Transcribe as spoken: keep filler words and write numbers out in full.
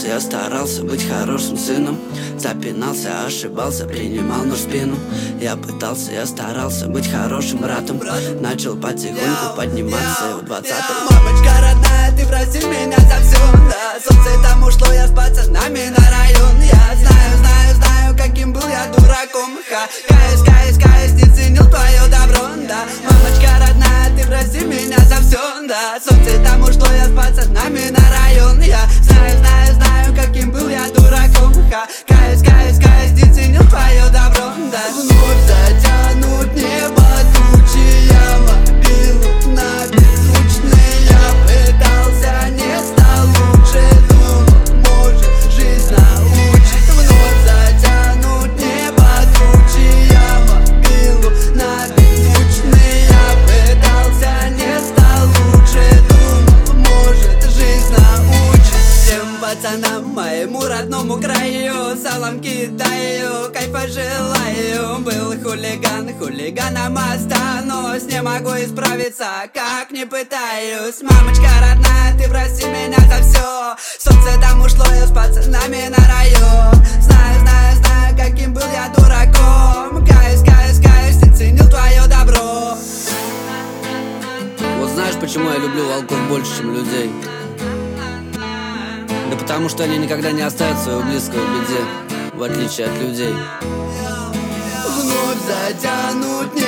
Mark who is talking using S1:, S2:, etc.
S1: пытался, я старался быть хорошим сыном. Запинался, ошибался, принимал нож в спину. Я пытался, я старался быть хорошим братом. Начал потихоньку подниматься в двадцатом.
S2: Мамочка родная, ты прости меня за все, да. Солнце там ушло, я с пацанами на район. Я знаю, знаю, знаю, каким был я дураком. Ха, каюсь, каюсь, каюсь, не ценил твое добро, да. Мамочка родная, ты прости меня за все, да. Солнце там ушло, я с пацанами на район. Я знаю, знаю, знаю, каким был я дураком. Ха, каюсь, каюсь, каюсь, не ценил твое добро, да. Вновь затянут небо тучи, я мобил на беззвучный. Я пытался, не стал лучше, думал, может, жизнь научит. Вновь затянут небо тучи, я мобил на беззвучный. Я пытался, не стал лучше, думал, может, жизнь научит. Всем пацанам, моему родному краю, салам кидаю, кайфа желаю. Был хулиган, хулиганом останусь. Не могу исправиться, как не пытаюсь. Мамочка родная, ты прости меня за все. Солнце там ушло, я с пацанами на район. Знаю, знаю, знаю, каким был я дураком. Каюсь, каюсь, каюсь, не ценил твое добро.
S1: Вот знаешь, почему я люблю волков больше, чем людей? Да потому что они никогда не оставят своего близкого в беде, в отличие от людей.
S2: Вновь затянут